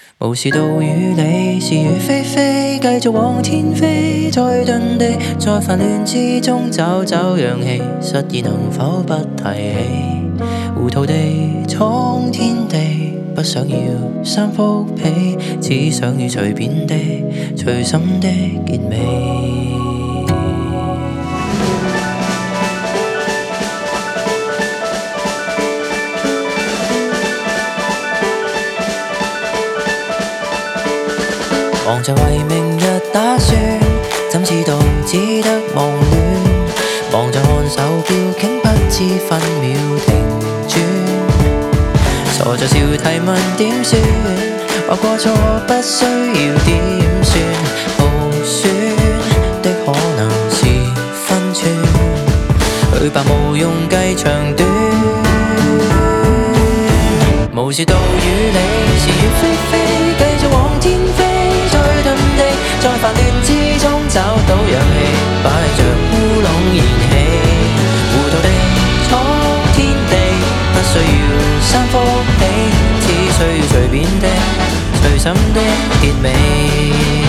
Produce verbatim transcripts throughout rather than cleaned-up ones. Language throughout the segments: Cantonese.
無視到與你是與非非，繼續往天飛，再遁地，在煩亂之中找找氧氣，失意能否不提起？糊塗地闖天地，不想要三幅被，只想要隨便地、隨心的結尾。忙着為明日打算，怎知道只得忙亂？忙着看手錶，竟不知分秒停轉。傻着笑提問點算？或過錯不需要點算，耗損的可能是分寸。去吧無用計長短，無視道與理是與非非，繼續往天飛。在煩亂之中找到氧氣，擺着烏龍燃起，糊塗地闖天地，不需要三幅被，只需要隨便的、隨心的結尾。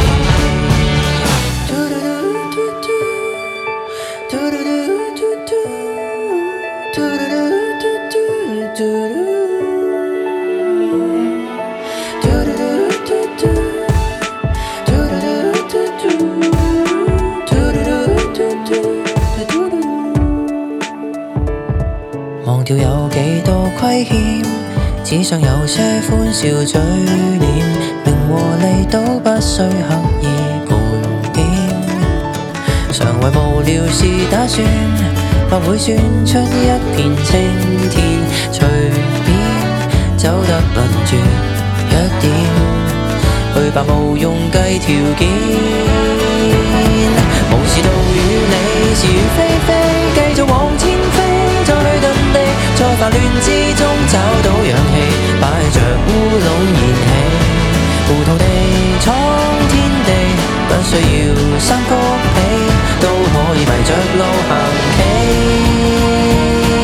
忘掉有幾多虧欠，只想有些歡笑嘴臉，名和利都不需刻意盤點。常為無聊事打算，或會算出一片青天，隨便走得笨拙一點。去吧無用計條件，無視道與理是與非非，繼續往天飛，再遁地，在煩亂之中找到氧氣，擺着烏龍燃起，糊塗地闖天地，不需要三幅被，都可以迷着路行企。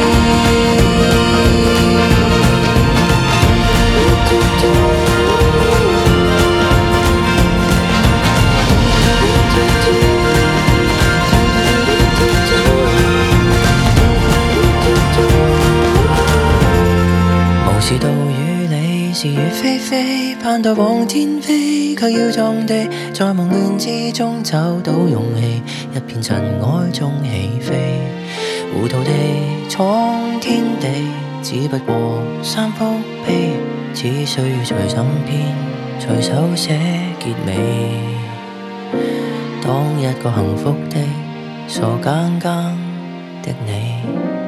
是道與理，是與非非，盼待往天飛，卻要撞地，在夢亂之中找到勇氣，一片塵埃中起飛，糊塗地闖天地，只不過三幅被，只需要隨心編，隨手寫結尾。當一個幸福的傻更更的你。